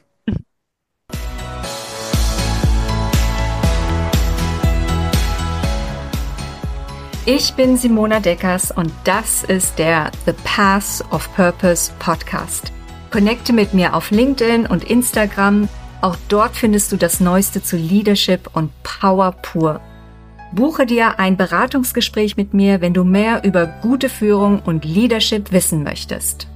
Ich bin Simona Deckers und das ist der The Path of Purpose Podcast. Connecte mit mir auf LinkedIn und Instagram. Auch dort findest du das Neueste zu Leadership und Power pur. Buche dir ein Beratungsgespräch mit mir, wenn du mehr über gute Führung und Leadership wissen möchtest.